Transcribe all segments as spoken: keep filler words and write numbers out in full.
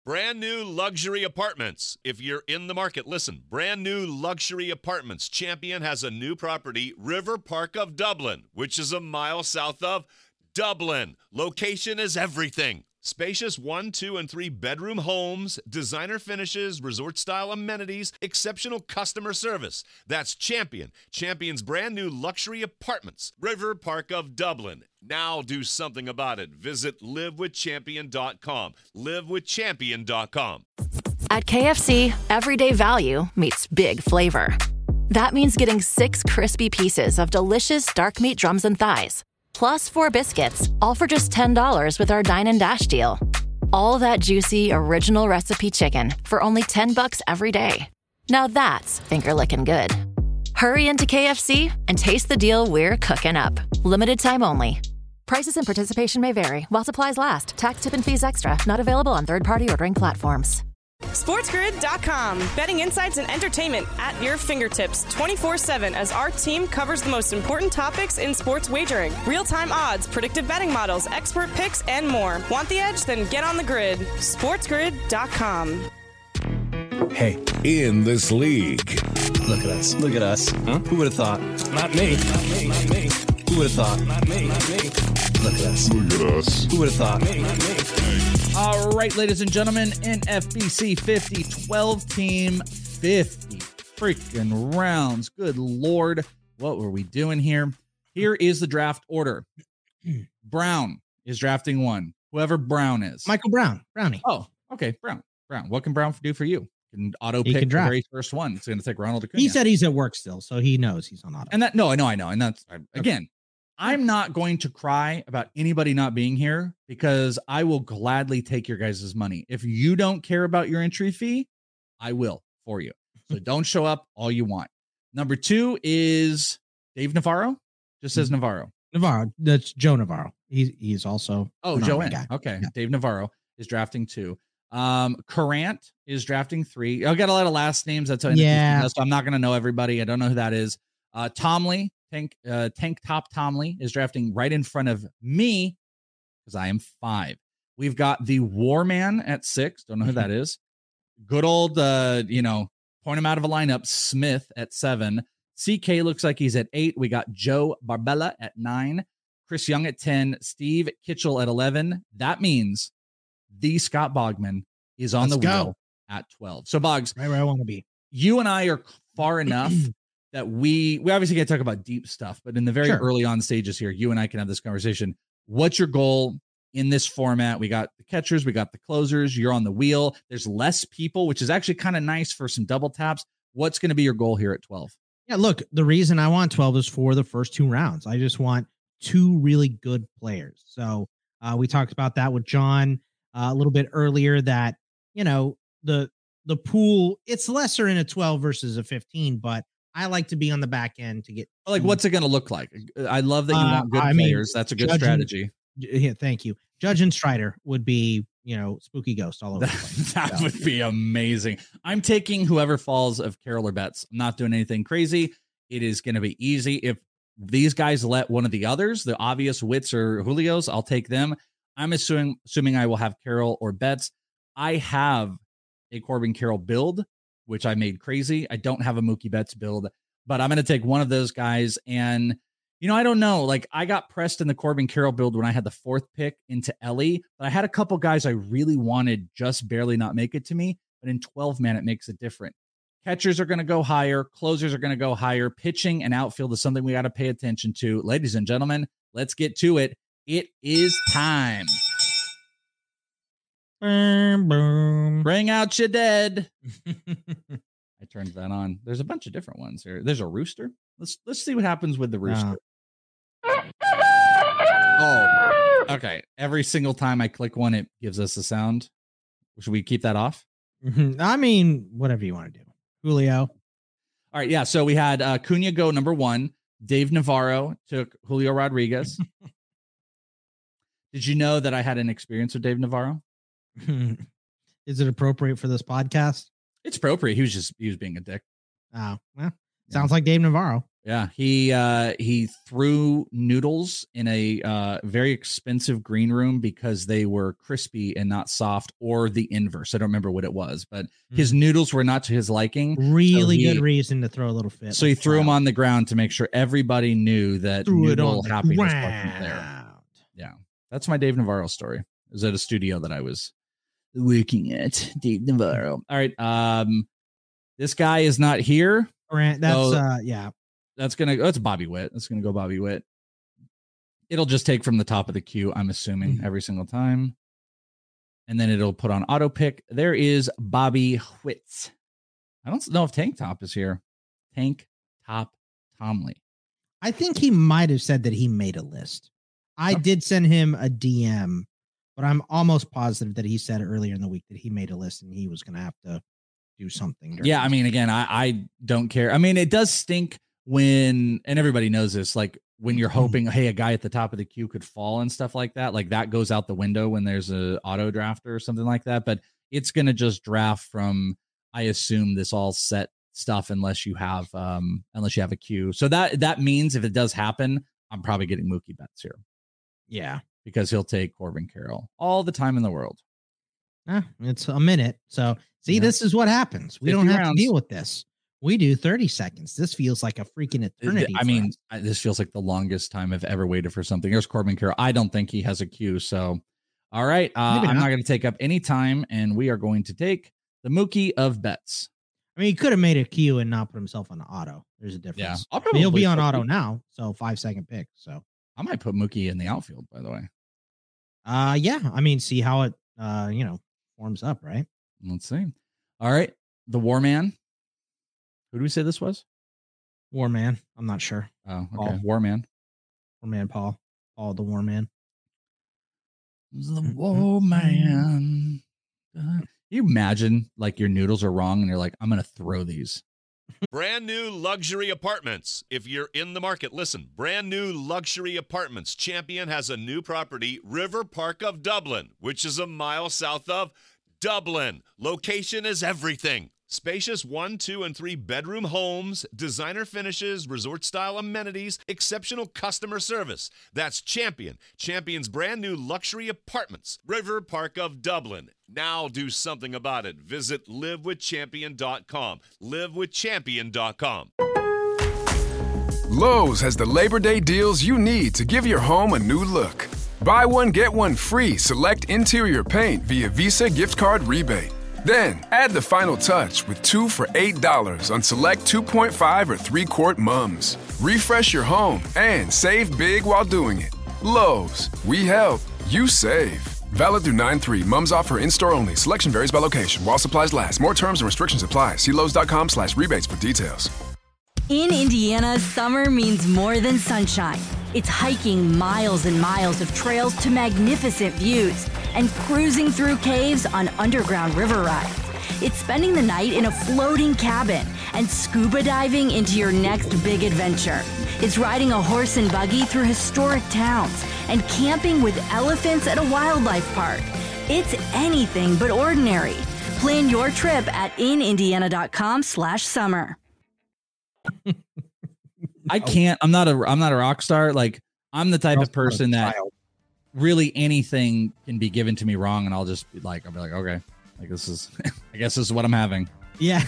Brand new luxury apartments. If you're in the market, listen. Brand new luxury apartments. Champion has a new property, River Park of Dublin, which is a mile south of Dublin. Location is everything. Spacious one, two, and three bedroom homes, designer finishes, resort-style amenities, exceptional customer service. That's Champion. Champion's brand new luxury apartments. River Park of Dublin. Now do something about it. Visit live with champion dot com. live with champion dot com. At K F C, everyday value meets big flavor. That means getting six crispy pieces of delicious dark meat drums and thighs, plus four biscuits, all for just ten dollars with our Dine and Dash deal. All that juicy, original recipe chicken for only ten bucks every day. Now that's finger-licking good. Hurry into K F C and taste the deal we're cooking up. Limited time only. Prices and participation may vary while supplies last. Tax, tip, and fees extra. Not available on third-party ordering platforms. SportsGrid dot com. Betting insights and entertainment at your fingertips twenty-four seven as our team covers the most important topics in sports wagering. Real-time odds, predictive betting models, expert picks, and more. Want the edge? Then get on the grid. SportsGrid dot com. Hey, in this league. Look at us. Look at us. Huh? Who would have thought? Not me. Not me. Not me. Who would have thought? Not me. Not me. Look at us. Look at us. Who would have thought? Me. Not me. All right, ladies and gentlemen, N F B C fifty, twelve team, fifty freaking rounds. Good Lord. What were we doing here? Here is the draft order. Brown is drafting one. Whoever Brown is. Michael Brown. Brownie. Oh, okay. Brown. Brown. What can Brown do for you? Can auto He pick can the draft. very first one. It's going to take Ronald Acuna. He said he's at work still, so he knows he's on auto. And that, no, I know, I know. And that's, again, I'm not going to cry about anybody not being here because I will gladly take your guys' money. If you don't care about your entry fee, I will for you. So don't show up all you want. Number two is Dave Navarro. Just says Navarro. Navarro. That's Joe Navarro. He's he's also Oh, an Joe Army N. guy. Okay. Yeah. Dave Navarro is drafting two. Um, Corrant is drafting three. I got a lot of last names. That's how Yeah. so I'm not going to know everybody. I don't know who that is. Uh, Tomley, Tank, uh, Tank Top Tomley is drafting right in front of me because I am five. We've got the Warman at six. Don't know who that is. Good old, uh, you know, point him out of a lineup. Smith at seven. C K looks like he's at eight. We got Joe Barbella at nine. Chris Young at ten. Steve Kitchell at eleven. That means the Scott Bogman is on Let's the go. wheel at twelve. So Boggs, Right where I want to be. you and I are far enough that we we obviously can't talk about deep stuff, but in the very Sure. early on stages here, you and I can have this conversation. What's your goal in this format? We got the catchers, we got the closers, you're on the wheel. There's less people, which is actually kind of nice for some double taps. What's going to be your goal here at twelve? Yeah, look, the reason I want twelve is for the first two rounds. I just want two really good players. So uh, we talked about that with John uh, a little bit earlier that, you know, the the pool, it's lesser in a twelve versus a fifteen, but I like to be on the back end to get Like, what's it going to look like? I love that you Uh, want good I mean, players. That's a good judging- strategy. Yeah, thank you. Judge and Strider would be, you know, spooky ghost all over the place. That So, would be amazing. I'm taking whoever falls of Carroll or Betts. I'm not doing anything crazy. It is going to be easy. If these guys let one of the others, the obvious Wits or Julios, I'll take them. I'm assuming assuming I will have Carroll or Betts. I have a Corbin Carroll build, which I made crazy. I don't have a Mookie Betts build, but I'm going to take one of those guys. And, you know, I don't know. Like, I got pressed in the Corbin Carroll build when I had the fourth pick into Ellie, but I had a couple guys I really wanted just barely not make it to me. But in twelve man, it makes it different. Catchers are going to go higher. Closers are going to go higher. Pitching and outfield is something we got to pay attention to. Ladies and gentlemen, let's get to it. It is time. boom, boom. Bring out your dead. I turned that on. There's a bunch of different ones here. There's a rooster. Let's let's see what happens with the rooster. Oh, okay. Every single time I click one, it gives us a sound. Should we keep that off? I mean, whatever you want to do. Julio. All right. Yeah. So we had uh, Cunha go number one. Dave Navarro took Julio Rodriguez. Did you know that I had an experience with Dave Navarro? Is it appropriate for this podcast? It's appropriate. He was just, he was being a dick. Oh, well, Sounds like Dave Navarro. Yeah, he uh, he threw noodles in a uh, very expensive green room because they were crispy and not soft, or the inverse. I don't remember what it was, but mm. his noodles were not to his liking. Really so he, good reason to throw a little fit. So he threw them on the ground to make sure everybody knew that threw noodle it on happiness the wasn't there. Yeah, that's my Dave Navarro story. It was at a studio that I was working at. Dave Navarro. All right, um, this guy is not here. That's so, uh, yeah. That's gonna go. It's Bobby Witt. That's gonna go Bobby Witt. It'll just take from the top of the queue, I'm assuming, mm-hmm. every single time, and then it'll put on auto pick. There is Bobby Witt. I don't know if Tank Top is here. Tank Top Tomley. I think he might have said that he made a list. I oh. did send him a D M, but I'm almost positive that he said earlier in the week that he made a list and he was going to have to do something. Yeah, I mean, again, I, I don't care. I mean, it does stink when, and everybody knows this, like when you're hoping, hey, a guy at the top of the queue could fall and stuff like that, like that goes out the window when there's a auto drafter or something like that. But it's going to just draft from, I assume, this all set stuff unless you have, um, unless you have a queue. So that, that means if it does happen, I'm probably getting Mookie Betts here. Yeah. Because he'll take Corbin Carroll all the time in the world. Eh, it's a minute. So see, yeah. This is what happens. We don't have rounds. to deal with this. We do thirty seconds. This feels like a freaking eternity. I mean, I, this feels like the longest time I've ever waited for something. Here's Corbin Carroll. I don't think he has a queue. So, all right. Uh, I'm not, not going to take up any time, and we are going to take the Mookie of Betts. I mean, he could have made a queue and not put himself on auto. There's a difference. Yeah, I mean, he'll be on auto now. So five second pick. So I might put Mookie in the outfield, by the way. Uh, yeah. I mean, see how it, uh, you know, forms up, right? Let's see. All right. The War Man. Who do we say this was? War Man. I'm not sure. Oh, okay. Paul. War Man. War Man Paul. Paul the War Man. The War Man. Uh, you imagine like your noodles are wrong and you're like, I'm going to throw these. Brand new luxury apartments. If you're in the market, listen. Brand new luxury apartments. Champion has a new property, River Park of Dublin, which is a mile south of Dublin. Location is everything. Spacious one, two, and three bedroom homes, designer finishes, resort-style amenities, exceptional customer service. That's Champion. Champion's brand new luxury apartments, River Park of Dublin. Now do something about it. Visit live with champion dot com. live with champion dot com. Lowe's has the Labor Day deals you need to give your home a new look. Buy one, get one free select interior paint via Visa gift card rebate. Then, add the final touch with two for eight dollars on select two point five or three quart mums. Refresh your home and save big while doing it. Lowe's, we help, you save. Valid through nine three. Mums offer in-store only. Selection varies by location. While supplies last. More terms and restrictions apply. See Lowe's.com slash rebates for details. In Indiana, summer means more than sunshine. It's hiking miles and miles of trails to magnificent views and cruising through caves on underground river rides. It's spending the night in a floating cabin and scuba diving into your next big adventure. It's riding a horse and buggy through historic towns and camping with elephants at a wildlife park. It's anything but ordinary. Plan your trip at inindiana.com slash summer. I can't, I'm not a, I'm not a rock star. Like I'm the type of person that really anything can be given to me wrong. And I'll just be like, I'll be like, okay, like this is, I guess this is what I'm having. Yeah.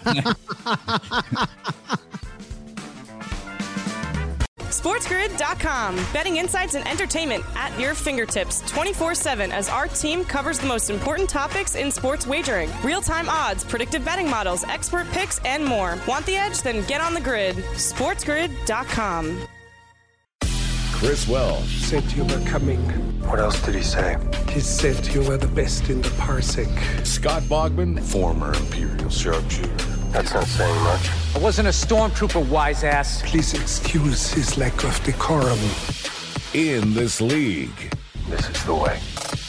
SportsGrid dot com. Betting insights and entertainment at your fingertips twenty-four seven as our team covers the most important topics in sports wagering. Real-time odds, predictive betting models, expert picks, and more. Want the edge? Then get on the grid. SportsGrid dot com. Chris Welsh. Said you were coming. What else did he say? He said you were the best in the parsec. Scott Bogman. Former Imperial sharpshooter. That's not saying much. I wasn't a stormtrooper, wise ass. Please excuse his lack of decorum. In this league. This is the way.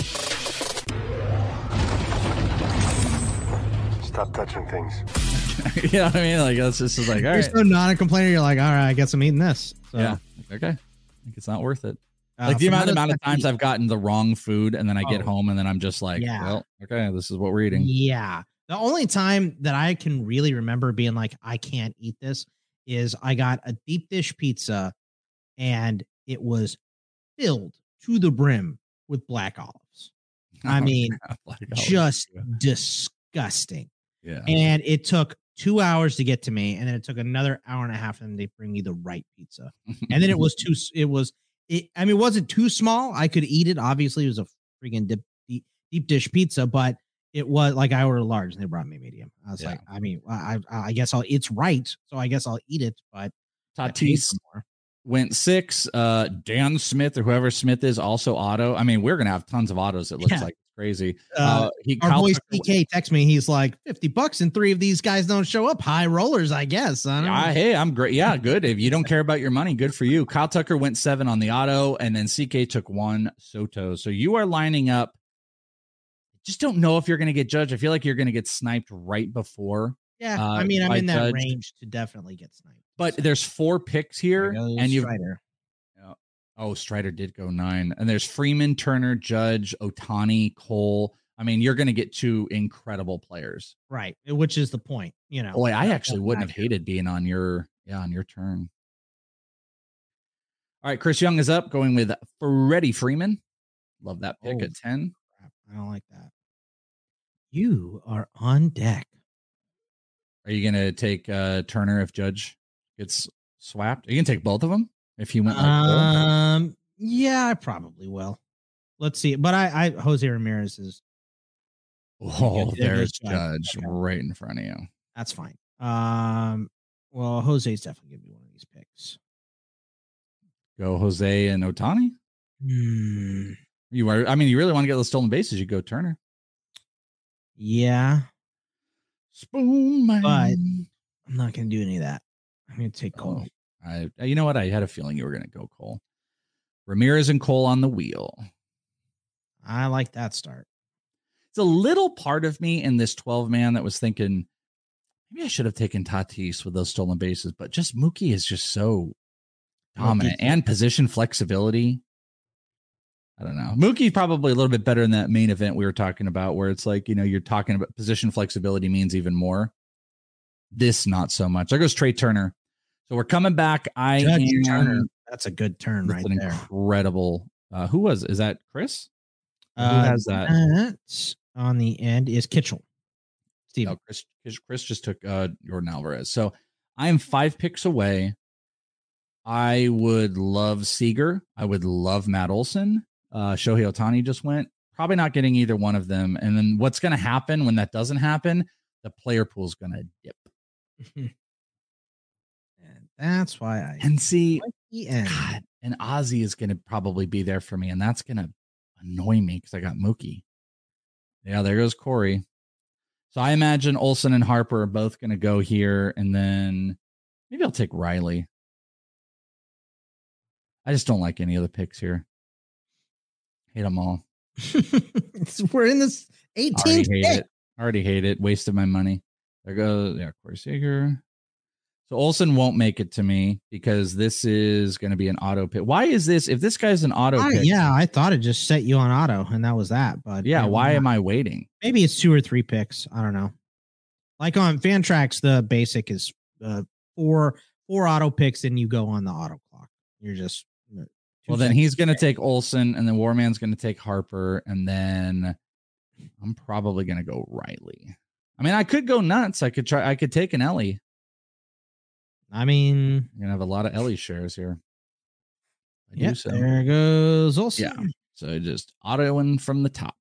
Stop touching things. You know what I mean? Like, that's just like, all You're right. so not a complainer. You're like, all right, I guess I'm eating this. So. Yeah. Okay. I think it's not worth it. Uh, like the amount, amount of times I've gotten the wrong food and then I get oh. home and then I'm just like, yeah. well, okay, this is what we're eating. Yeah. The only time that I can really remember being like, I can't eat this is I got a deep dish pizza and it was filled to the brim with black olives. I mean, oh, just yeah. disgusting. Yeah. And it took two hours to get to me. And then it took another hour and a half for them to bring me the right pizza. And then it was too, it was, it, I mean, it wasn't too small. I could eat it. Obviously, it was a freaking deep, deep, deep dish pizza, but it was like I ordered large and they brought me medium. I was yeah. like, I mean, I, I guess I'll, it's right. So I guess I'll eat it, but Tatis went six. Uh, Dan Smith or whoever Smith is also auto. I mean, we're going to have tons of autos. It looks yeah. like it's crazy. Uh, uh, he, our boy C K texts me. He's like fifty bucks and three of these guys don't show up. High rollers, I guess. I don't yeah, know. Hey, I'm great. Yeah, good. If you don't care about your money, good for you. Kyle Tucker went seven on the auto and then C K took one Soto. So you are lining up. Just don't know if you're going to get judged. I feel like you're going to get sniped right before. Yeah, uh, I mean, I'm in that judge. range to definitely get sniped. But so. There's four picks here, and you. Strider. Oh, Strider did go nine, and there's Freeman, Turner, Judge, Ohtani, Cole. I mean, you're going to get two incredible players, right? Which is the point, you know. Boy, I actually wouldn't have hated being on your yeah on your turn. All right, Chris Young is up, going with Freddie Freeman. Love that pick oh. at ten. I don't like that. You are on deck. Are you going to take uh, Turner if Judge gets swapped? Are you going to take both of them if he went like Um, four? Yeah, I probably will. Let's see. But I, I Jose Ramirez is. Oh, there's Judge okay. right in front of you. That's fine. Um, well, Jose's definitely going to be one of these picks. Go Jose and Ohtani? Hmm. You are, I mean, you really want to get those stolen bases, you go Turner. Yeah. Spoon man. But I'm not going to do any of that. I'm going to take Cole. Oh, I, you know what? I had a feeling you were going to go Cole. Ramirez and Cole on the wheel. I like that start. It's a little part of me in this twelve man that was thinking, maybe I should have taken Tatis with those stolen bases, but just Mookie is just so dominant and position flexibility. I don't know. Mookie's probably a little bit better in that main event we were talking about, where it's like, you know, you're talking about position flexibility means even more. This, not so much. There goes Trey Turner. So we're coming back. I Judge am, Turner. That's a good turn right an there. Incredible. Uh, who was, is that Chris? Uh, who has that? that? On the end is Kitchell. Steve. No, Chris, Chris just took uh, Jordan Alvarez. So I am five picks away. I would love Seager. I would love Matt Olson. Uh, Shohei Ohtani just went. Probably not getting either one of them. And then what's going to happen when that doesn't happen? The player pool is going to dip. And that's why I and see God, and Ozzy is going to probably be there for me, and that's going to annoy me because I got Mookie. Yeah, there goes Corey. So I imagine Olson and Harper are both going to go here, and then maybe I'll take Riley. I just don't like any of the picks here. Hate them all. We're in this eighteenth Already hate it. Already hate it. Wasted my money. There goes, yeah, Corey Seager. So Olson won't make it to me because this is going to be an auto pick. Why is this? If this guy's an auto I, pick. Yeah, I thought it just set you on auto and that was that. But yeah, why not. am I waiting? Maybe it's two or three picks. I don't know. Like on Fantrax, the basic is uh, four four auto picks and you go on the auto clock. You're just. Well, then he's going to take Olson, and then Warman's going to take Harper, and then I'm probably going to go Riley. I mean, I could go nuts. I could try. I could take an Ellie. I mean, you're going to have a lot of Ellie shares here. I yeah, so. There goes Olson. Yeah, so just autoing from the top.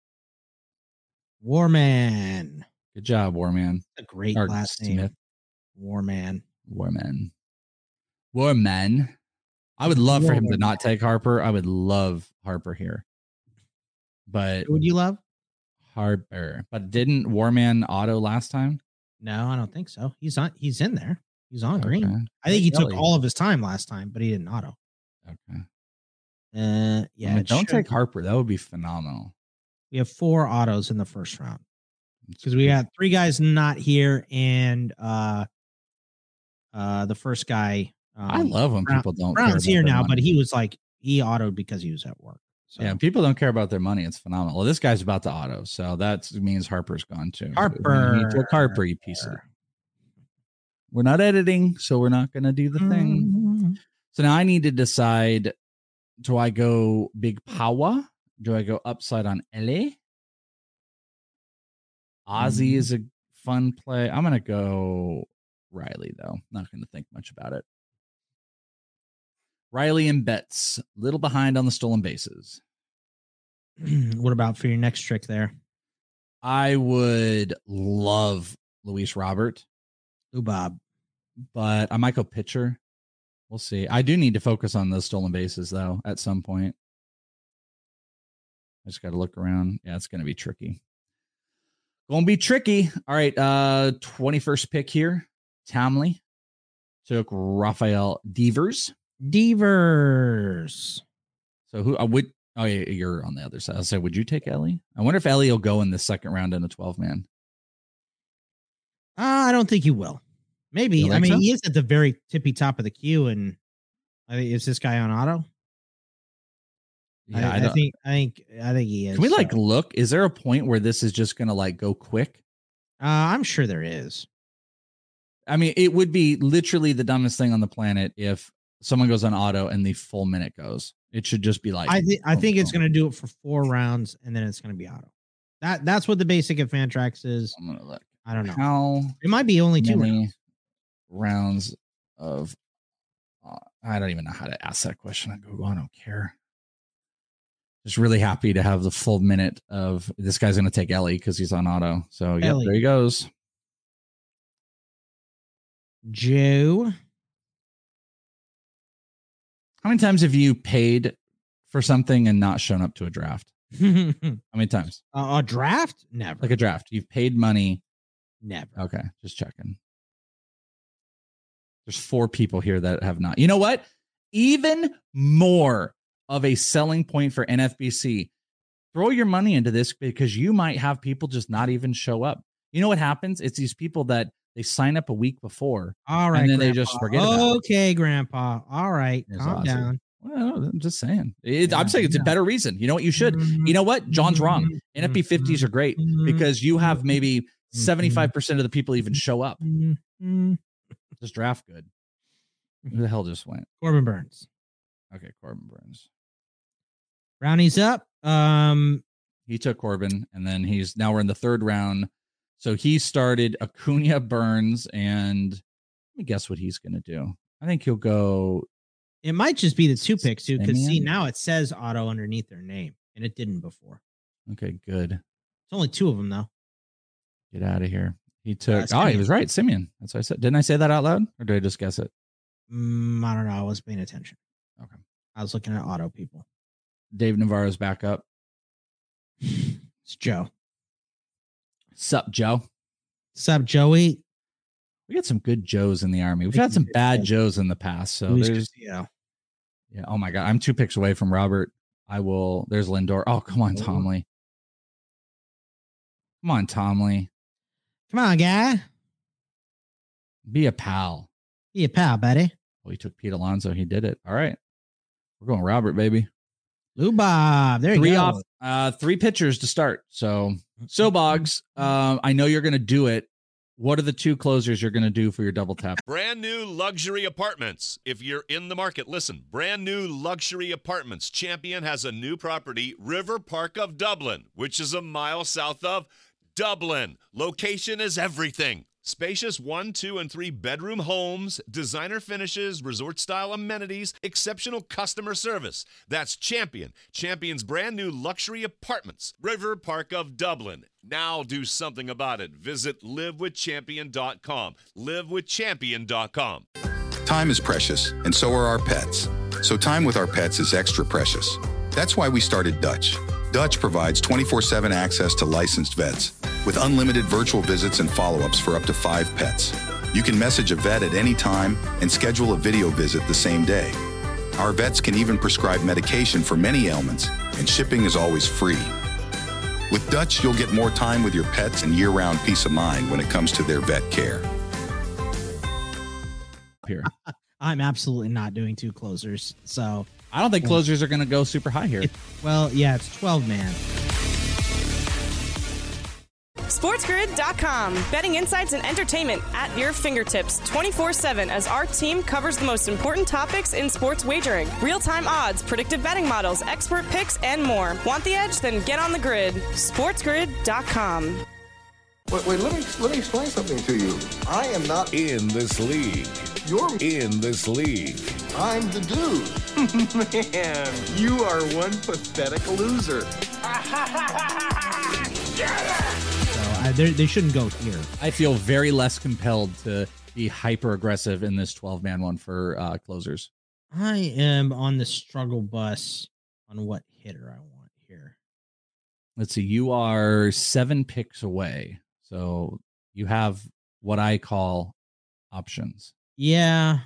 Warman. Good job, Warman. A great or last Smith. name. Warman. Warman. Warman. I would love for him to not take Harper. I would love Harper here. But who would you love? Harper. But didn't Warman auto last time? No, I don't think so. He's on he's in there. He's on okay. green. I think he Ellie. took all of his time last time, but he didn't auto. Okay. Uh yeah. I mean, don't should. take Harper. That would be phenomenal. We have four autos in the first round. Because we had three guys not here and uh uh the first guy. Um, I love when Brown, people don't. Brown's care here now, money. but he was like he autoed because he was at work. So. Yeah, people don't care about their money. It's phenomenal. Well, this guy's about to auto, so that means Harper's gone too. Harper, he took Harper, you piece of. We're not editing, so we're not going to do the thing. Mm-hmm. So now I need to decide, do I go Big Power? Do I go upside on L A? Ozzy Mm-hmm. is a fun play. I'm going to go Riley, though. Not going to think much about it. Riley and Betts, a little behind on the stolen bases. What about for your next trick there? I would love Luis Robert. Ooh, Bob. But I might go pitcher. We'll see. I do need to focus on those stolen bases, though, at some point. I just got to look around. Yeah, it's going to be tricky. Going to be tricky. All right. Uh, twenty-first pick here. Tamley took Rafael Devers. Devers. So who I would, oh, yeah, you're on the other side. I'll say, would you take Ellie? I wonder if Ellie will go in the second round in a twelve man. Uh, I don't think he will. Maybe. I mean, so? He is at the very tippy top of the queue, and I think is this guy on auto? Yeah, I, I, I think. I think. I think he is. Can we like so. look? Is there a point where this is just gonna like go quick? Uh, I'm sure there is. I mean, it would be literally the dumbest thing on the planet if someone goes on auto and the full minute goes. It should just be like. I think. I think it's gonna do it for four rounds, and then it's gonna be auto. That that's what the basic at Fantrax is. I'm gonna look. I don't know. How it might be only two rounds. rounds. rounds of. Uh, I don't even know how to ask that question on Google. I don't care. Just really happy to have the full minute of this guy's going to take Ellie because he's on auto. So yeah, there he goes. Joe. How many times have you paid for something and not shown up to a draft? How many times? Uh, a draft? Never. Like a draft. You've paid money. Never. Okay. Just checking. There's four people here that have not. You know what? Even more of a selling point for N F B C. Throw your money into this because you might have people just not even show up. You know what happens? It's these people that they sign up a week before. All right. And then Grandpa. they just forget about it. Okay, Grandpa. All right. It's Calm awesome. down. Well, I'm just saying. It, Yeah, I'm saying it's yeah. a better reason. You know what? You should. You know what? John's wrong. N F B fifties are great because you have maybe seventy-five percent of the people even show up. Just draft good. Who the hell just went? Corbin Burns. Okay, Corbin Burns. Brownies up. Um, he took Corbin, and then he's now we're in the third round. So he started Acuna, Burns, and let me guess what he's going to do. I think he'll go. It might just be the two picks too, because see Simeon? now it says auto underneath their name, and it didn't before. Okay, good. It's only two of them though. Get out of here. He took. Uh, oh, he Simeon. was right, Simeon. That's what I said. Didn't I say that out loud, or did I just guess it? Mm, I don't know. I was paying attention. Okay. I was looking at auto people. Dave Navarro's back up. It's Joe. Sup, Joe? Sup, Joey? We got some good Joes in the Army. We've had some bad Joes in the past. So Luis there's, Castillo. yeah. Oh my God. I'm two picks away from Robert. I will. There's Lindor. Oh, come on, Tomley. Come on, Tomley. Come on, guy. Be a pal. Be a pal, buddy. Well, he took Pete Alonso. He did it. All right. We're going Robert, baby. Lou Bob. There you three go. off, uh, three pitchers to start. So, so Boggs, uh, I know you're going to do it. What are the two closers you're going to do for your double tap? Brand new luxury apartments. If you're in the market, listen. Brand new luxury apartments. Champion has a new property, River Park of Dublin, which is a mile south of Dublin. Location is everything. Spacious one, two, and three bedroom homes, designer finishes, resort-style amenities, exceptional customer service. That's Champion. Champion's brand new luxury apartments. River Park of Dublin. Now do something about it. Visit live with champion dot com. live with champion dot com. Time is precious, and so are our pets. So time with our pets is extra precious. That's why we started Dutch. Dutch provides twenty-four seven access to licensed vets with unlimited virtual visits and follow-ups for up to five pets. You can message a vet at any time and schedule a video visit the same day. Our vets can even prescribe medication for many ailments, and shipping is always free. With Dutch, you'll get more time with your pets and year-round peace of mind when it comes to their vet care. Here. I'm absolutely not doing two closers. So I don't think closers are going to go super high here. It, well, yeah, it's twelve man. SportsGrid dot com. Betting insights and entertainment at your fingertips twenty-four seven as our team covers the most important topics in sports wagering. Real-time odds, predictive betting models, expert picks, and more. Want the edge? Then get on the grid. SportsGrid dot com. Wait, wait, let me let me explain something to you. I am not in this league. You're in this league. I'm the dude. Man, you are one pathetic loser. So uh, they shouldn't go here. I feel very less compelled to be hyper aggressive in this twelve man one for uh, closers. I am on the struggle bus on what hitter I want here. Let's see. You are seven picks away. So you have what I call options. Yeah.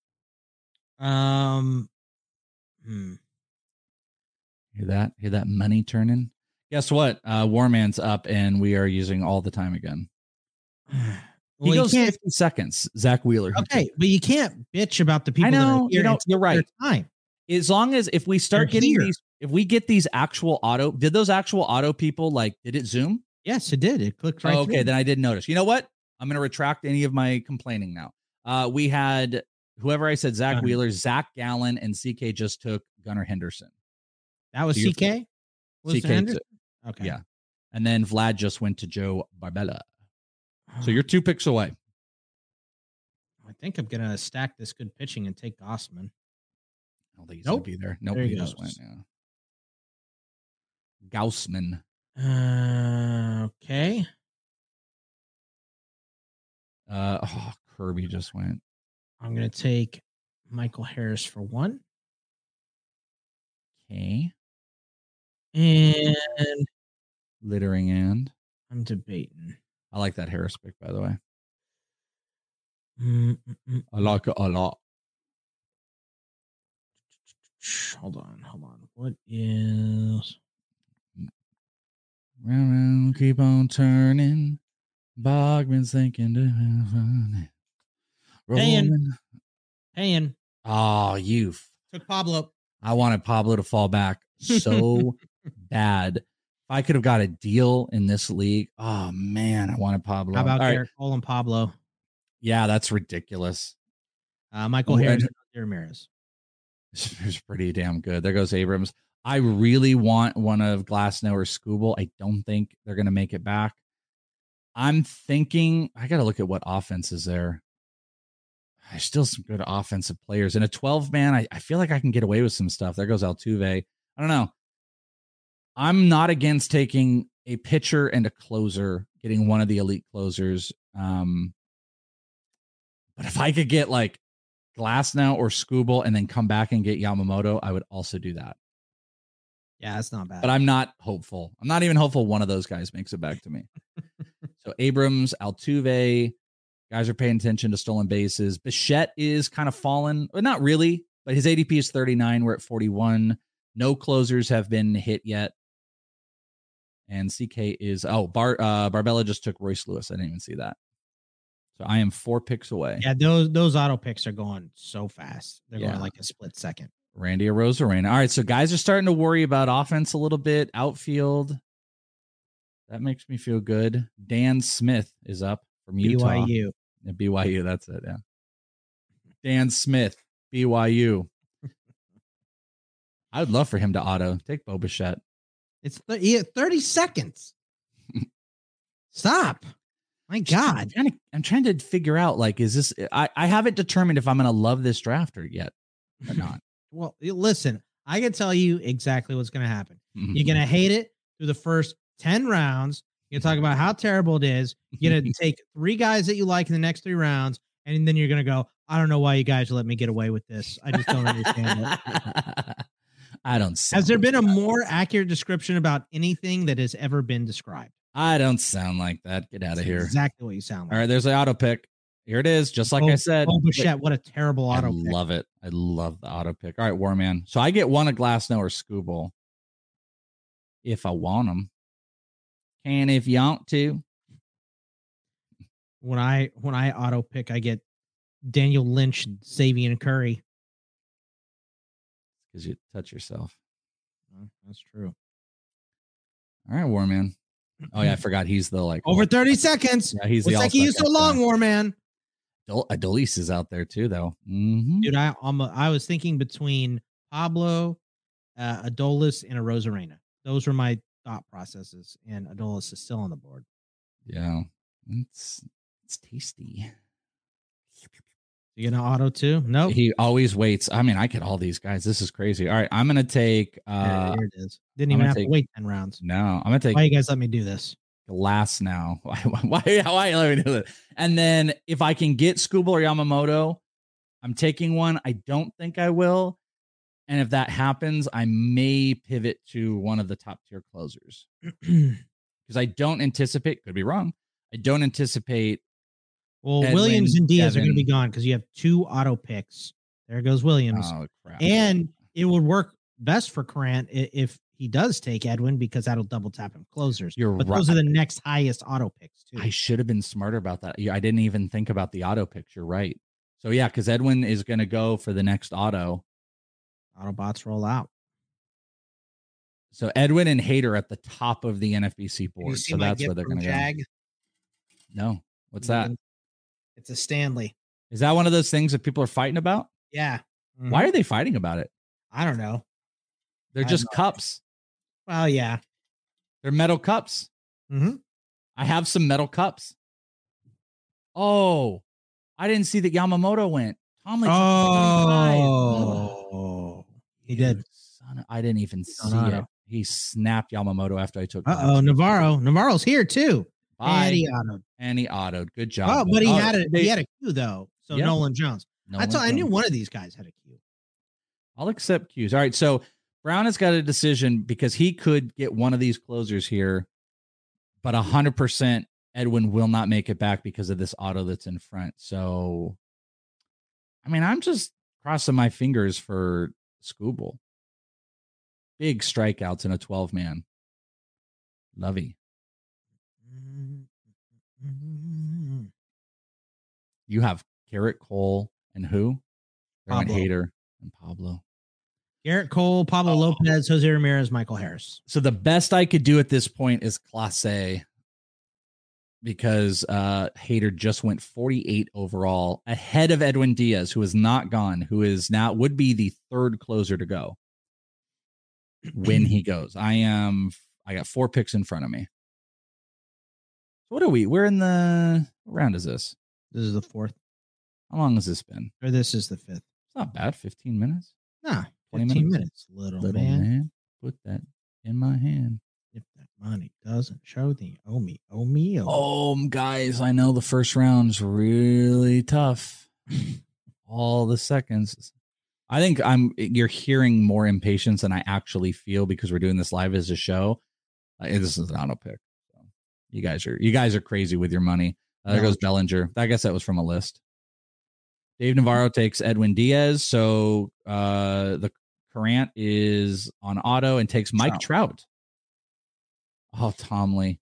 Um. Hmm. Hear that? Hear that money turning? Guess what? Uh, Warman's up, and we are using all the time again. He Well, goes you can't- fifty seconds. Zach Wheeler. Okay, but you can't bitch about the people. I know. that are here You know. and You're take right. their Time. As long as if we start They're getting here. these, if we get these actual auto, did those actual auto people like? Did it zoom? Yes, it did. It clicked right. Oh, okay, through. then I didn't notice. You know what? I'm going to retract any of my complaining now. Uh, we had whoever I said Zach Gunnar. Wheeler, Zach Gallen, and C K just took Gunnar Henderson. That was So you're- C K. Was C it K Henderson? took- Okay. Yeah, and then Vlad just went to Joe Barbella. So you're two picks away. I think I'm gonna stack this good pitching and take Gossman. I don't think he's Nope. going to be there. Nope, There he he just goes. went. Yeah. Gaussman. Uh, okay. Uh, oh, Kirby just went. I'm gonna take Michael Harris for one, Okay. and Littering and I'm debating. I like that Harris pick, by the way. Mm, mm, mm. I like it a lot. Hold on, hold on. What is? Round, round, keep on turning. Bogman's thinking. Paying. Rolling. Paying. Oh, you. f- Took Pablo. I wanted Pablo to fall back so bad. If I could have got a deal in this league, oh man, I wanted Pablo. How about All right. Garrett Cole and Pablo? Yeah, that's ridiculous. Uh, Michael Oh, Harris and- and Ramirez. It's pretty damn good. There goes Abrams. I really want one of Glasnow or Scooble. I don't think they're going to make it back. I'm thinking I got to look at what offense is there. There's still some good offensive players. In a twelve man, I, I feel like I can get away with some stuff. There goes Altuve. I don't know. I'm not against taking a pitcher and a closer, getting one of the elite closers. Um, but if I could get like Glasnow or Scooble and then come back and get Yamamoto, I would also do that. Yeah, that's not bad. But I'm not hopeful. I'm not even hopeful one of those guys makes it back to me. So Abrams, Altuve, guys are paying attention to stolen bases. Bichette is kind of fallen, but not really. But his A D P is thirty-nine. We're at forty-one. No closers have been hit yet. And C K is oh Bar uh, Barbella just took Royce Lewis. I didn't even see that. So I am four picks away. Yeah, those those auto picks are going so fast. They're Yeah. going like a split second. Randy Arozarena. All right, so guys are starting to worry about offense a little bit. Outfield. That makes me feel good. Dan Smith is up from Utah. B Y U. Yeah, B Y U, that's it, yeah. Dan Smith, B Y U. I would love for him to auto. Take Bo Bichette. It's th- yeah, thirty seconds. Stop. My I'm God. trying, to, I'm trying to figure out, like, is this... I, I haven't determined if I'm going to love this drafter yet or not. Well, y- listen, I can tell you exactly what's going to happen. You're going to hate it through the first ten rounds. You're going to talk about how terrible it is. You're going to take three guys that you like in the next three rounds. And then you're going to go, I don't know why you guys let me get away with this. I just don't understand it. I don't sound Has there like been a that. more accurate description about anything that has ever been described? I don't sound like that. Get out of That's here. Exactly what you sound like. All right, there's the auto pick. Here it is, just like Oh, I said. oh, Bichette, what a terrible I auto pick. love it. I love the auto pick. All right, Warman. So I get one of Glasnow or Scooble if I want them. And if you want to. When I when I auto pick, I get Daniel Lynch, Xavier Curry. Because you touch yourself. Oh, that's true. All right, Warman. Oh yeah, I forgot he's the like over thirty seconds. Yeah, he's What's the like he used so long, war man. Adol- Adolis is out there too, though. Mm-hmm. Dude, I um, I was thinking between Pablo, uh, Adolis, and a Rosarena. Those were my thought processes, and Adolis is still on the board. Yeah, it's it's tasty. You gonna auto too? No, nope. He always waits. I mean, I get all these guys. This is crazy. All right, I'm gonna take. Uh, yeah, here it is. Didn't even have take, to wait ten rounds. No, I'm gonna take. Why you guys let me do this? Glass now. Why? Why? Why let me do it? And then if I can get Skubal or Yamamoto, I'm taking one. I don't think I will. And if that happens, I may pivot to one of the top tier closers because I don't anticipate. Could be wrong. I don't anticipate. Well, Edwin, Williams and Diaz Devin. are going to be gone because you have two auto picks. There goes Williams. Oh, crap. And it would work best for Grant if he does take Edwin because that'll double tap him closers. You're but right. those are the next highest auto picks, too. I should have been smarter about that. I didn't even think about the auto picks. You're right. So, yeah, because Edwin is going to go for the next auto. Autobots roll out. So, Edwin and Hader at the top of the N F B C board. So, that's where they're going to go. No. What's that? It's a Stanley. Is that one of those things that people are fighting about? Yeah. Mm-hmm. Why are they fighting about it? I don't know. They're just cups. Well, yeah. They're metal cups. Mm-hmm. I have some metal cups. Oh, I didn't see that Yamamoto went. Tomlin. Oh, he did. Son of, I didn't even see it. He snapped Yamamoto after I took. Uh oh, Navarro. Navarro's here too. Bye. And he autoed. And he autoed. Good job. Oh, but he oh, had a they, he had a Q though. So yeah. Nolan Jones. Nolan I thought Jones. I knew one of these guys had a Q. I'll accept Qs. All right, so Brown has got a decision because he could get one of these closers here, but one hundred percent Edwin will not make it back because of this auto that's in front. So, I mean, I'm just crossing my fingers for Skubal. Big strikeouts in a twelve man. Lovey. You have Garrett Cole and who? Pablo. Hader and Pablo. Garrett Cole, Pablo oh. Lopez, Jose Ramirez, Michael Harris. So the best I could do at this point is Clase because uh, Hader just went forty-eight overall ahead of Edwin Diaz, who is not gone, who is now would be the third closer to go when he goes. I am. I got four picks in front of me. What are we? We're in the what round is this? This is the fourth. How long has this been? Or this is the fifth. It's not bad. fifteen minutes. Nah, twenty minutes. minutes. Little, Little man. man. Put that in my hand. If that money doesn't show, then you owe me. Owe me. Owe oh, guys, I know the first round's really tough. All the seconds. I think I'm. You're hearing more impatience than I actually feel because we're doing this live as a show. Uh, this is an auto pick. So you guys are you guys are crazy with your money. Uh, there goes Bellinger. I guess that was from a list. Dave Navarro takes Edwin Diaz. So uh, the Currant is on auto and takes Mike Trout. Trout. Oh, Tomley.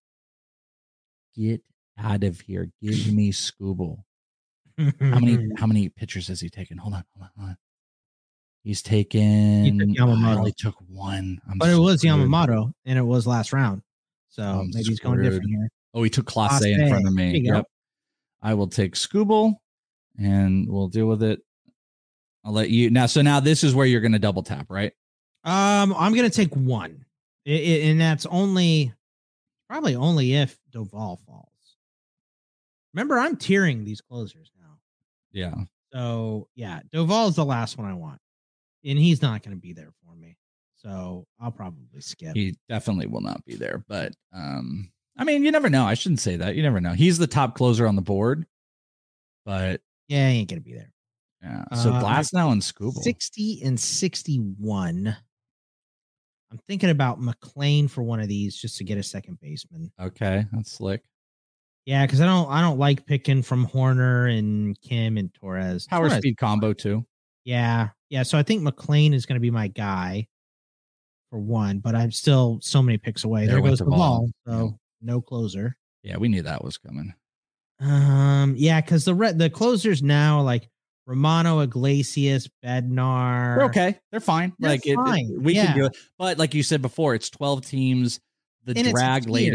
Get out of here. Give me Skubal. how many how many pitchers has he taken? Hold on, hold on, hold on. He's taken he took Yamamoto. I only took one. I'm but it was screwed. Yamamoto and it was last round. So I'm maybe screwed. he's going different here. Oh, he took Clase in front of me. Yep. I will take Skubal and we'll deal with it. I'll let you now. So now this is where you're going to double tap, right? Um, I'm going to take one, it, it, and that's only probably only if Doval falls. Remember, I'm tiering these closers now. Yeah. So yeah, Doval is the last one I want, and he's not going to be there for me. So I'll probably skip. He definitely will not be there, but um, I mean, you never know. I shouldn't say that. You never know. He's the top closer on the board, but yeah, he ain't going to be there. Yeah. So uh, Glasnow and Skubal. sixty and sixty-one. I'm thinking about McLean for one of these just to get a second baseman. Okay, that's slick. Yeah, because I don't I don't like picking from Horner and Kim and Torres. Power Torres. speed combo too. Yeah. Yeah. So I think McLean is going to be my guy for one, but I'm still so many picks away. There, there goes the ball. ball. So yeah. No closer. Yeah, we knew that was coming. Um, yeah, because the re- the closers now like Romano, Iglesias, Bednar. They're okay. They're fine. They're like fine. It, it, we yeah. can do it. But like you said before, it's twelve teams. The and drag later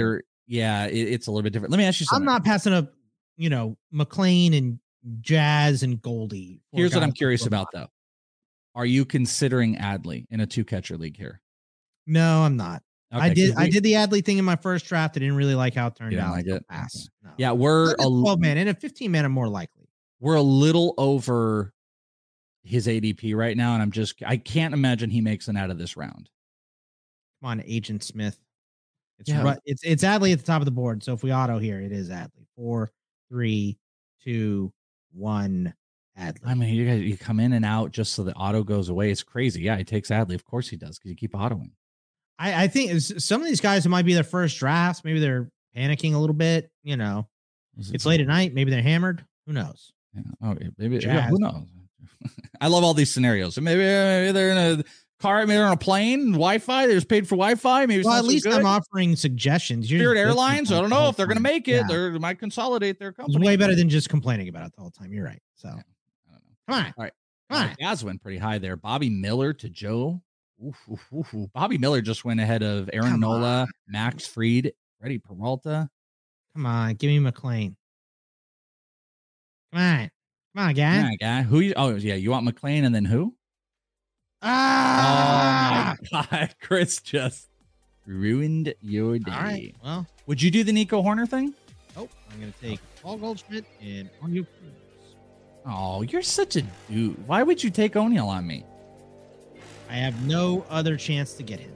yeah, it, it's a little bit different. Let me ask you something. I'm not passing up, you know, McLean and Jazz and Goldie. Here's what I'm curious about, though. Are you considering Adley in a two catcher league here? No, I'm not. Okay, I did. we, I did the Adley thing in my first draft. I didn't really like how it turned out. Like it? Pass. Okay. No. Yeah, we're a twelve man and a fifteen man. I'm more likely. We're a little over his A D P right now, and I'm just I can't imagine he makes it out of this round. Come on, Agent Smith. It's Yeah. right. It's it's Adley at the top of the board. So if we auto here, it is Adley. Four, three, two, one. Adley. I mean, you guys you come in and out just so the auto goes away. It's crazy. Yeah, he takes Adley. Of course he does because you keep autoing. I, I think it's, some of these guys, it might be their first drafts. Maybe they're panicking a little bit. You know, it's late at night. Maybe they're hammered. Who knows? Yeah. Oh, maybe yeah, who knows? I love all these scenarios. Maybe, maybe they're in a car, maybe they're on a plane, Wi-Fi. They're just paid for Wi-Fi. Maybe it's well, not at so least good. I'm offering suggestions. You're Spirit just Airlines. I don't know if they're going to make it. Yeah. They might consolidate their It's company. way better than just complaining about it the whole time. You're right. So, Yeah. come on. All right. Come on. Uh, Gaz went pretty high there. Bobby Miller to Joe. Oof, oof, oof, oof. Bobby Miller just went ahead of Aaron Come Nola, on. Max Fried, Freddie Peralta. Come on. Give me McLean. Come on. Come on, guy. Yeah, guy. Who? You, oh, yeah. You want McLean and then who? Ah! Oh my God, Chris just ruined your day. All right. Well, would you do the Nico Horner thing? oh, I'm going to take Paul Goldschmidt and O'Neill Cruz. Oh, you're such a dude. Why would you take O'Neill on me? I have no other chance to get him.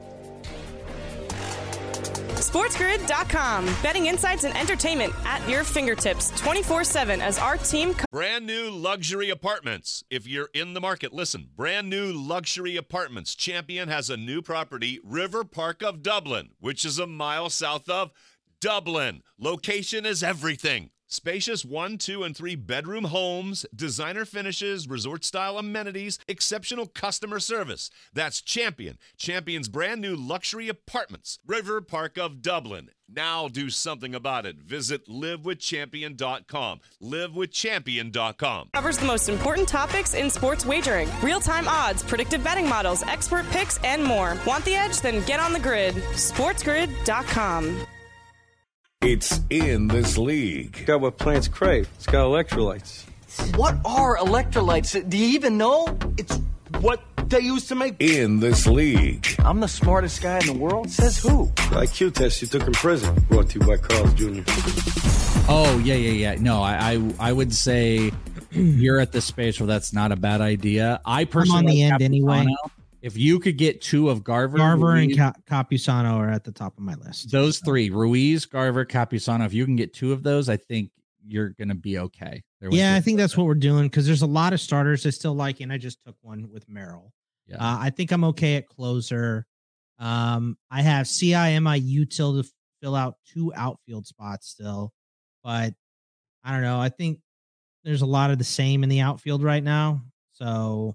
SportsGrid dot com. Betting insights and entertainment at your fingertips twenty-four seven as our team. Co- Brand new luxury apartments. If you're in the market, listen. Brand new luxury apartments. Champion has a new property, River Park of Dublin, which is a mile south of Dublin. Location is everything. Spacious one, two, and three bedroom homes, designer finishes, resort-style amenities, exceptional customer service. That's Champion. Champion's brand new luxury apartments, River Park of Dublin. Now do something about it. Visit live with champion dot com. live with champion dot com. Covers the most important topics in sports wagering. Real-time odds, predictive betting models, expert picks, and more. Want the edge? Then get on the grid. SportsGrid dot com. It's in this league. Got what plants crave. It's got electrolytes. What are electrolytes? Do you even know? It's what they use to make. In this league. I'm the smartest guy in the world? Says who? I Q test you took in prison. Brought to you by Carl's Junior Oh, yeah, yeah, yeah. No, I I, I would say you're at the space where that's not a bad idea. I personally I'm on the like end anyway. Capitano. If you could get two of Garver, Garver and Ruiz, Ca- Capusano are at the top of my list. those three, Ruiz, Garver, Capusano, if you can get two of those, I think you're going to be okay. There was Yeah, the- I think that's what we're doing because there's a lot of starters I still like, and I just took one with Merrill. Yeah. Uh, I think I'm okay at closer. Um, I have C I M I util to fill out two outfield spots still, but I don't know. I think there's a lot of the same in the outfield right now, so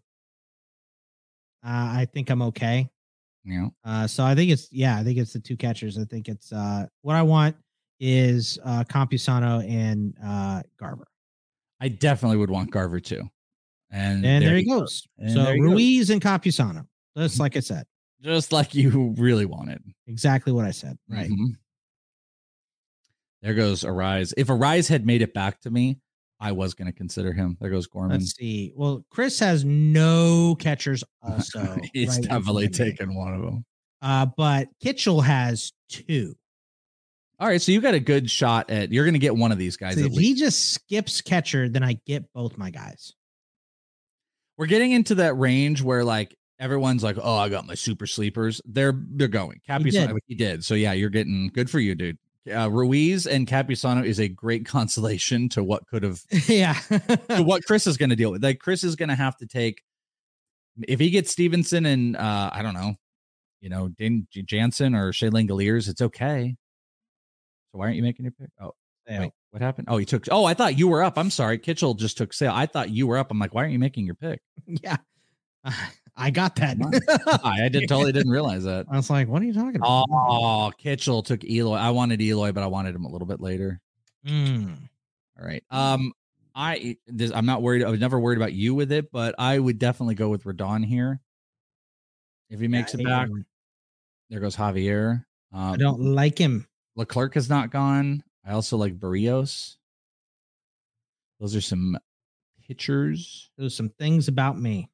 uh, I think I'm okay. Yeah. Uh, so I think it's yeah, I think it's the two catchers. I think it's uh, what I want is uh, Campusano and uh, Garver. I definitely would want Garver too. And, And there, there he you goes. go. And So there you go. Ruiz and Campusano, just like I said, Just like you really wanted. exactly what I said. Right. Mhm. There goes Arise. If Arise had made it back to me, I was going to consider him. There goes Gorman. Let's see. Well, Chris has no catchers also. He's right in definitely front of me. taken one of them. Uh, but Kitchell has two. All right, so you got a good shot at. You're going to get one of these guys. So at if least. he just skips catcher, then I get both my guys. We're getting into that range where like everyone's like, "Oh, I got my super sleepers." They're they're going. Capusano, he did. did. So yeah, you're getting good for you, dude. Uh, Ruiz and Capusano is a great consolation to what could have. yeah. to what Chris is going to deal with. Like Chris is going to have to take if he gets Stevenson and uh, I don't know, you know, Dan Jansen or Shea Langoliers, it's okay. So why aren't you making your pick? Oh, Sale. wait, what happened? Oh, he took. Oh, I thought you were up. I'm sorry, Kitchell just took Sale. I thought you were up. I'm like, why aren't you making your pick? Yeah. Uh, I got that. I, I did totally didn't realize that. I was like, what are you talking about? Oh, Kitchell took Eloy. I wanted Eloy, but I wanted him a little bit later. Mm. All right. Um, I this, I'm not worried. I was never worried about you with it, but I would definitely go with Rodon here. If he makes Yeah, it back, him. there goes Javier. Um, I don't like him. Leclerc is not gone. I also like Barrios. Those are some pitchers. There's some things about me.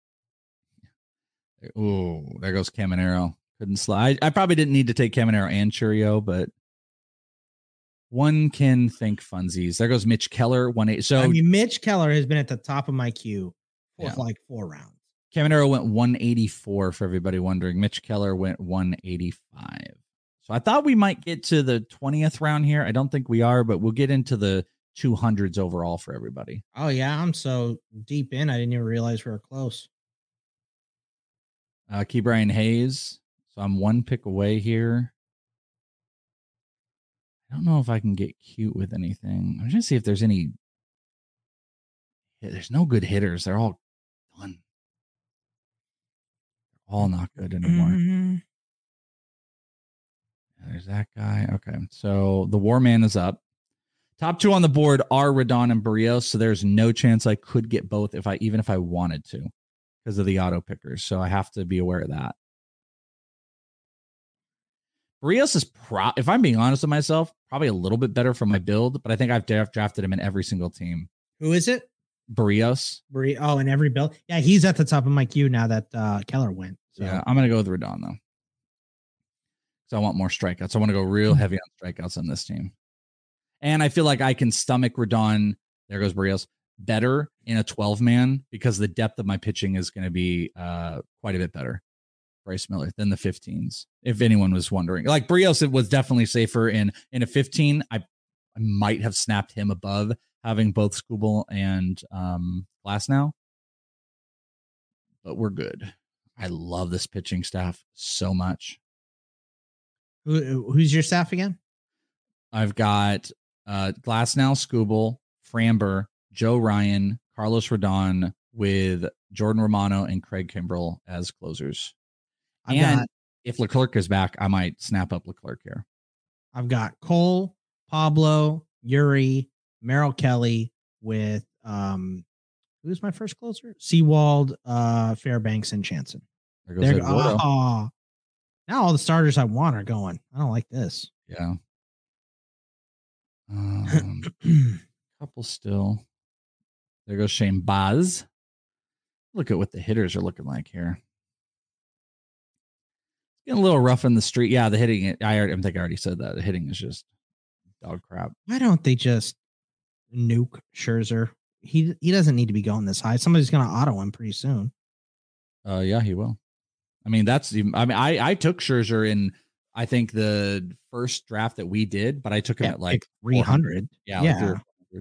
Oh, there goes Caminero. Couldn't slide. I, I probably didn't need to take Caminero and Churio, but one can thank funsies. There goes Mitch Keller. One eight. So I mean, Mitch Keller has been at the top of my queue for Yeah. like four rounds. Caminero went one eighty-four for everybody wondering. Mitch Keller went one eighty-five. So I thought we might get to the twentieth round here. I don't think we are, but we'll get into the two hundreds overall for everybody. Oh yeah, I'm so deep in. I didn't even realize we were close. Uh, Key Brian Hayes. So I'm one pick away here. I don't know if I can get cute with anything. I'm trying to see if there's any. Yeah, there's no good hitters. They're all done. All not good anymore. Mm-hmm. There's that guy. Okay. So the War Man is up. Top two on the board are Rodon and Barrios. So there's no chance I could get both if I, even if I wanted to, because of the auto pickers. So I have to be aware of that. Barrios is, pro- if I'm being honest with myself, probably a little bit better for my build, but I think I've dra- drafted him in every single team. Who is it? Barrios. Barri- oh, in every build. Yeah, he's at the top of my queue now that uh, Keller went. So. Yeah, I'm going to go with Rodon, though. So I want more strikeouts. I want to go real heavy on strikeouts on this team. And I feel like I can stomach Rodon, there goes Barrios, better in a twelve man because the depth of my pitching is going to be uh, quite a bit better. Bryce Miller than the fifteens, if anyone was wondering. Like Barrios, it was definitely safer in in a fifteen. I, I might have snapped him above having both Skubal and um, Glasnow, but we're good. I love this pitching staff so much. Who, who's your staff again? I've got uh, Glasnow, Skubal, Framber, Joe Ryan, Carlos Rodon with Jordan Romano and Craig Kimbrell as closers. I've and got, if Leclerc is back, I might snap up Leclerc here. I've got Cole, Pablo, Yuri, Merrill Kelly with um, who's my first closer? Seawald, uh, Fairbanks, and Chanson. There goes there, oh, now all the starters I want are going. I don't like this. Yeah. Um, couple still. There goes Shane Baz. Look at what the hitters are looking like here. Getting a little rough in the street. Yeah, the hitting. I, already, I think I already said that. The hitting is just dog crap. Why don't they just nuke Scherzer? He he doesn't need to be going this high. Somebody's going to auto him pretty soon. Uh, yeah, he will. I mean, that's. I mean, I I took Scherzer in. I think the first draft that we did, but I took him yeah, at like three hundred. Yeah, yeah. Like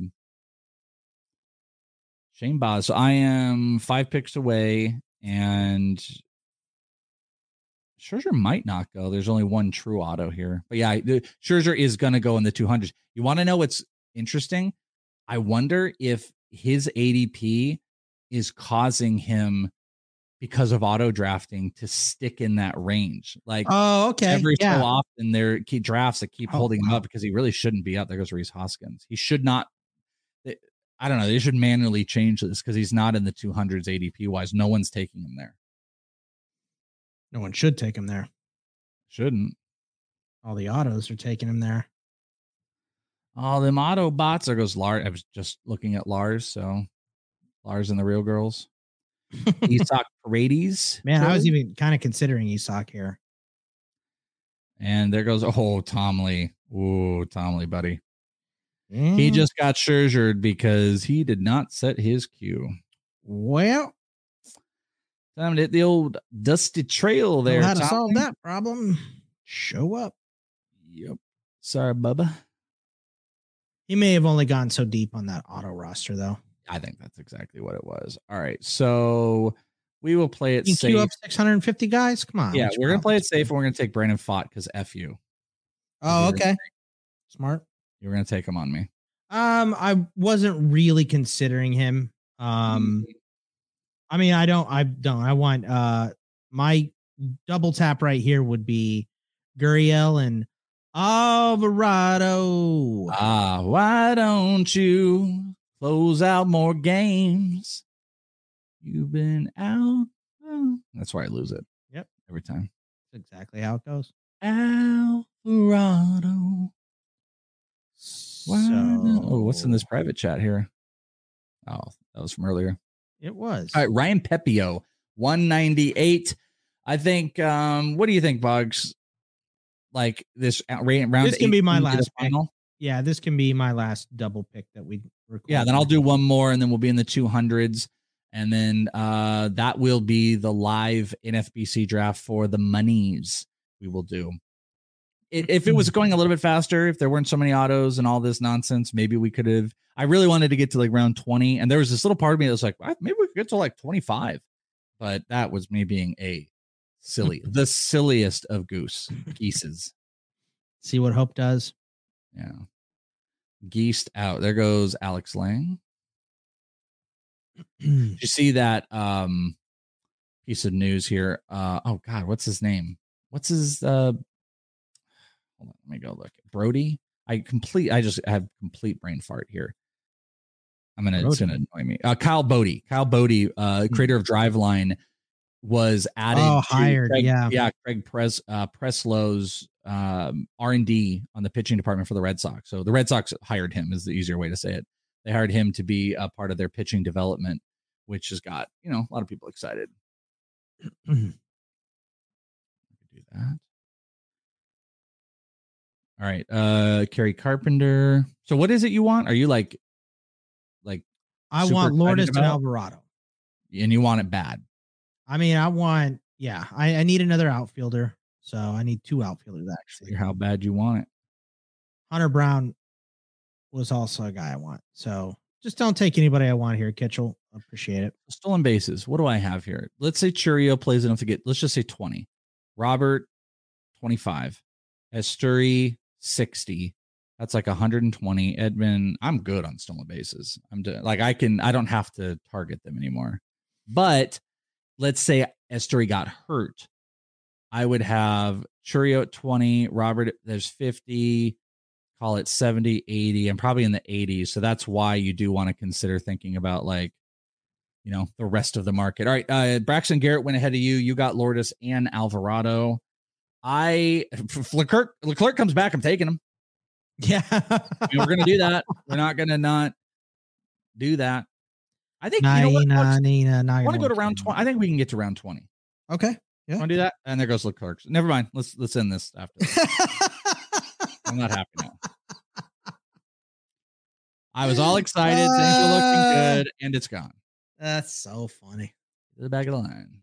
Shane Baz. So I am five picks away, and Scherzer might not go. There's only one true auto here. But yeah, the, Scherzer is going to go in the two hundreds. You want to know what's interesting? I wonder if his A D P is causing him, because of auto drafting, to stick in that range. Like, oh, okay. Every yeah. so often there are key drafts that keep oh, holding wow. him up because he really shouldn't be up. There goes Rhys Hoskins. He should not. I don't know. They should manually change this because he's not in the two hundreds A D P wise. No one's taking him there. No one should take him there. Shouldn't. All the autos are taking him there. All them auto bots. There goes Lars. I was just looking at Lars. So Lars and the Real Girls. Isak Paredes. Man, I was even kind of considering Isak here. And there goes, oh, Tom Lee. Ooh, Tom Lee, buddy. Mm. He just got Scherzered because he did not set his cue. Well, time to hit the old dusty trail there. How to Tom solve Lee. that problem? Show up. Yep. Sorry, Bubba. He may have only gone so deep on that auto roster, though. I think that's exactly what it was. All right, so we will play it you safe. Queue up six hundred fifty guys. Come on. Yeah, we're gonna play it safe, and we're gonna take Brandon Pfaadt because F you. Oh, okay. Smart. You're gonna take him on me. Um, I wasn't really considering him. Um, mm-hmm. I mean, I don't. I don't. I want. Uh, my double tap right here would be Gurriel and Alvarado. Ah, why don't you close out more games? You've been out. Oh. That's why I lose it. Yep. Every time. That's exactly how it goes. Alvarado. So, Oh, what's in this private chat here? Oh, that was from earlier. It was. All right, Ryan Pepio, one ninety-eight. I think, um, what do you think, Bugs? Like this round This can be my last final? pick. Yeah, this can be my last double pick that we record. Yeah, then I'll do one more, and then we'll be in the two hundreds. And then uh, that will be the live N F B C draft for the monies we will do. It, if it was going a little bit faster, if there weren't so many autos and all this nonsense, maybe we could have. I really wanted to get to like round twenty, and there was this little part of me that was like, maybe we could get to like twenty-five. But that was me being a silly, the silliest of goose geeses. See what Hope does. Yeah. Geesed out. There goes Alex Lang. Did you see that um piece of news here? Uh oh God, what's his name? What's his uh hold on, let me go look. Brody. I complete I just have complete brain fart here. I'm gonna Brody. It's gonna annoy me. Uh Kyle Bodie. Kyle Bodie, uh creator of Driveline, was added oh, to hired, Craig, yeah. Yeah, Craig Pres uh Preslow's um R and D on the pitching department for the Red Sox. So the Red Sox hired him is the easier way to say it. They hired him to be a part of their pitching development, which has got, you know, a lot of people excited. Do that. All right. Uh Kerry Carpenter. So what is it you want? Are you like like I want Lourdes and Alvarado. And you want it bad. I mean, I want yeah, I, I need another outfielder. So I need two outfielders actually. How bad you want it. Hunter Brown was also a guy I want. So just don't take anybody I want here, Kitchell. Appreciate it. Stolen bases. What do I have here? Let's say Churio plays enough to get, let's just say twenty. Robert, twenty-five. Esturi, sixty. That's like one hundred twenty. Edmund, I'm good on stolen bases. I'm doing like I can, I don't have to target them anymore. But let's say Esturi got hurt. I would have Churio at twenty. Robert, there's fifty. Call it seventy, eighty. I'm probably in the eighties. So that's why you do want to consider thinking about like, you know, the rest of the market. All right. Uh, Braxton Garrett went ahead of you. You got Lourdes and Alvarado. I, if Leclerc, Leclerc comes back, I'm taking him. Yeah. I mean, we're going to do that. We're not going to not do that. I think, nah, you know what? nah, nah, nah, I want to go to round twenty. I think we can get to round twenty. Okay. Yeah. Want to do that? And there goes Leclerc. Never mind. Let's, let's end this after this. I'm not happy now. I was all excited. Things were looking good, and it's gone. That's so funny. To the back of the line.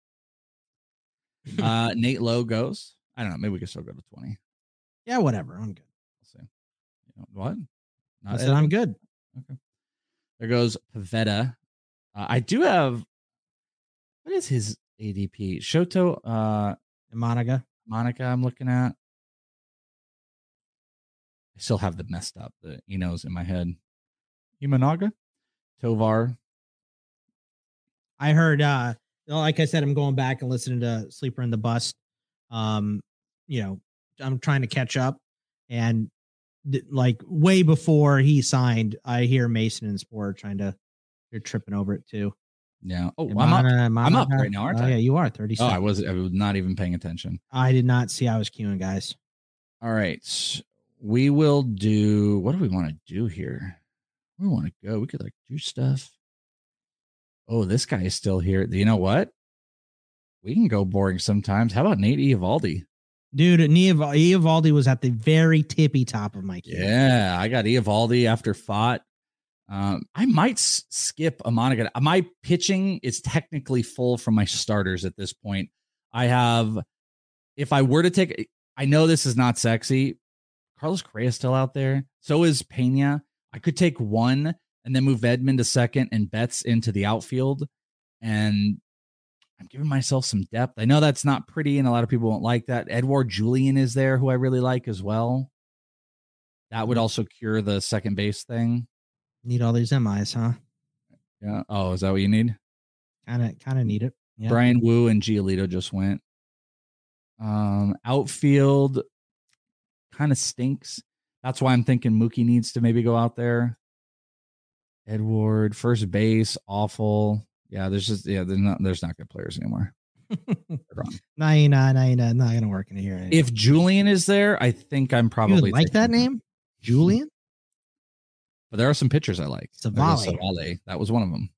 Uh, Nate Lowe goes. I don't know. Maybe we can still go to twenty. Yeah, whatever. I'm good. We'll see. You know, what? Not I said I'm good. Okay. There goes Pavetta. Uh, I do have. What is his A D P? Shoto. Uh, Monica. Monica. I'm looking at. I still have the messed up the Enos in my head. Imanaga, Tovar. I heard, uh, like I said, I'm going back and listening to Sleeper in the Bus. Um, you know, I'm trying to catch up, and th- like way before he signed, I hear Mason and Sport trying to, they're tripping over it too. Yeah. Oh, Imana, I'm up. Imana, I'm up right now, aren't oh, I? Yeah, you are thirty. Oh, I was. I was not even paying attention. I did not see. I was queuing, guys. All right. We will do, what do we want to do here? We want to go. We could like do stuff. Oh, this guy is still here. You know what? We can go boring sometimes. How about Nate Eovaldi? Dude, Eovaldi was at the very tippy top of my queue. Yeah, I got Eovaldi after Fott. Um, I might s- skip a Monica. My pitching is technically full from my starters at this point. I have, if I were to take, I know this is not sexy. Carlos Correa is still out there. So is Pena. I could take one and then move Edmund to second and Betts into the outfield. And I'm giving myself some depth. I know that's not pretty and a lot of people won't like that. Edouard Julien is there, who I really like as well. That would also cure the second base thing. Need all these M Is, huh? Yeah. Oh, is that what you need? Kind of, kind of need it. Yeah. Brian Wu and Giolito just went. Um, outfield kind of stinks. That's why I'm thinking Mookie needs to maybe go out there. Edward, first base, awful. Yeah, there's just yeah, there's not there's not good players anymore. Naina, Naina, not gonna work in here. If Julian is there, I think I'm probably you like that name, Julian. But there are some pitchers I like. Savale. Savale. That was one of them.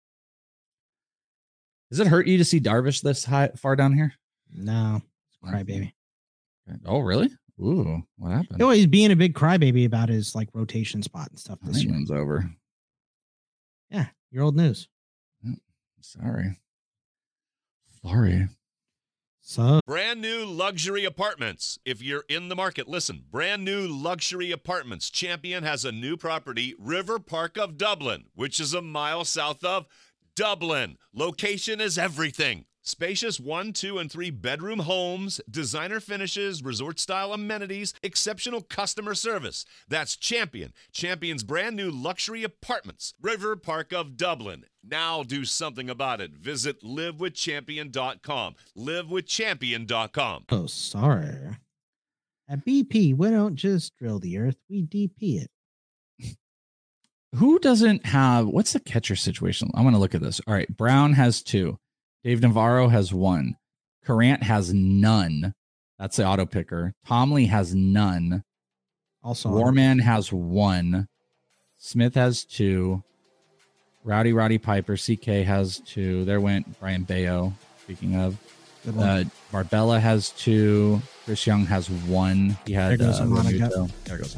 Does it hurt you to see Darvish this high, far down here? No, crybaby. Oh, really? Ooh, what happened? No, he's being a big crybaby about his like rotation spot and stuff. This year. One's over. Yeah, your old news. Oh, sorry. Sorry. So brand new luxury apartments. If you're in the market, listen. Brand new luxury apartments. Champion has a new property, River Park of Dublin, which is a mile south of Dublin. Location is everything. Spacious one, two, and three bedroom homes, designer finishes, resort-style amenities, exceptional customer service. That's Champion. Champion's brand new luxury apartments. River Park of Dublin. Now do something about it. Visit live with champion dot com. live with champion dot com. Oh, sorry. At B P, we don't just drill the earth, we D P it. Who doesn't have, what's the catcher situation? I'm going to look at this. All right. Brown has two. Dave Navarro has one. Corrant has none. That's the auto picker. Tomley has none. Also, Warman has one. Smith has two. Rowdy Roddy Piper, C K has two. There went Brian Bayo. Speaking of, uh, Barbella has two. Chris Young has one. He had. There goes uh, Monica. There goes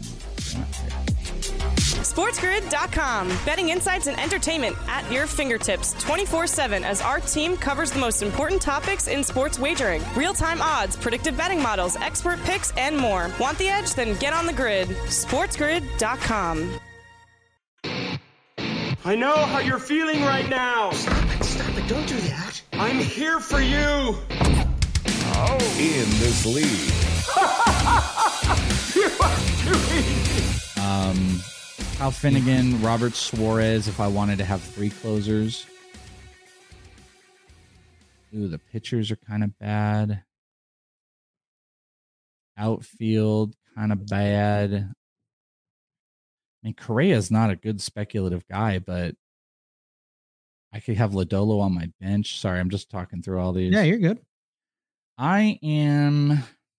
SportsGrid dot com. Betting insights and entertainment at your fingertips twenty-four seven as our team covers the most important topics in sports wagering. Real-time odds, predictive betting models, expert picks, and more. Want the edge? Then get on the grid. SportsGrid dot com. I know how you're feeling right now. Stop it, stop it. Don't do that. I'm here for you. Oh. In this league. You are too easy. Um, Kyle Finnegan, Robert Suarez, if I wanted to have three closers. Ooh, the pitchers are kind of bad. Outfield, kind of bad. I mean, Correa's not a good speculative guy, but I could have Lodolo on my bench. Sorry, I'm just talking through all these. Yeah, you're good. I am...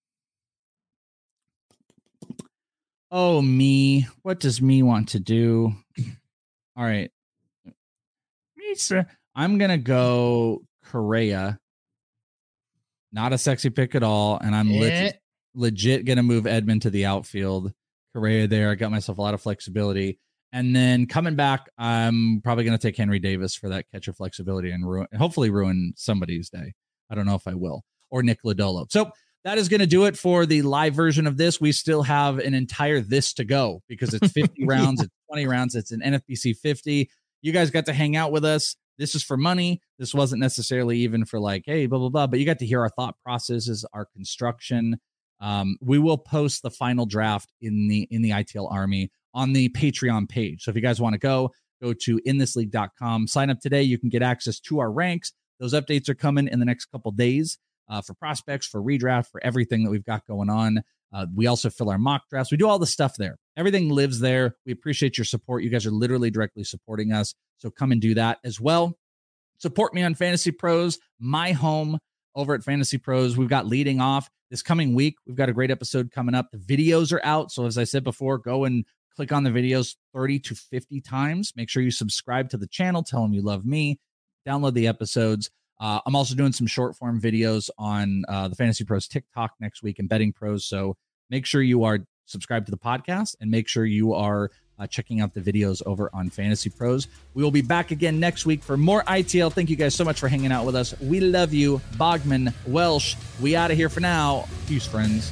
Oh, me. What does me want to do? All right. Me, sir. I'm going to go Correa. Not a sexy pick at all. And I'm Yeah. legit, legit going to move Edman to the outfield. Correa there. I got myself a lot of flexibility. And then coming back, I'm probably going to take Henry Davis for that catcher flexibility and ruin, hopefully ruin somebody's day. I don't know if I will. Or Nick Lodolo. So that is going to do it for the live version of this. We still have an entire this to go because it's fifty rounds, it's twenty rounds, it's an N F B C fifty. You guys got to hang out with us. This is for money. This wasn't necessarily even for like, hey, blah, blah, blah. But you got to hear our thought processes, our construction. Um, we will post the final draft in the in the I T L Army on the Patreon page. So if you guys want to go, go to in this league dot com. Sign up today. You can get access to our ranks. Those updates are coming in the next couple days. Uh, for prospects, for redraft, for everything that we've got going on. Uh, we also fill our mock drafts. We do all the stuff there. Everything lives there. We appreciate your support. You guys are literally directly supporting us. So come and do that as well. Support me on Fantasy Pros, my home over at Fantasy Pros. We've got leading off this coming week. We've got a great episode coming up. The videos are out. So as I said before, go and click on the videos thirty to fifty times. Make sure you subscribe to the channel. Tell them you love me. Download the episodes. Uh, I'm also doing some short form videos on uh, the Fantasy Pros TikTok next week and Betting Pros. So make sure you are subscribed to the podcast and make sure you are uh, checking out the videos over on Fantasy Pros. We will be back again next week for more I T L. Thank you guys so much for hanging out with us. We love you. Bogman, Welsh, we out of here for now. Peace, friends.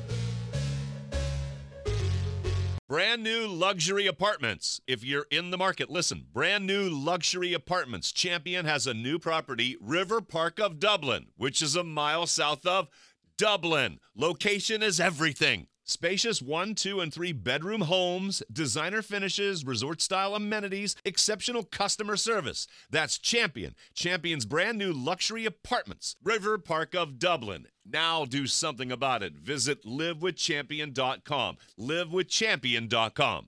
Brand new luxury apartments. If you're in the market, listen. Brand new luxury apartments. Champion has a new property, River Park of Dublin, which is a mile south of Dublin. Location is everything. Spacious one, two, and three bedroom homes, designer finishes, resort-style amenities, exceptional customer service. That's Champion. Champion's brand new luxury apartments. River Park of Dublin. Now do something about it. Visit live with champion dot com. live with champion dot com.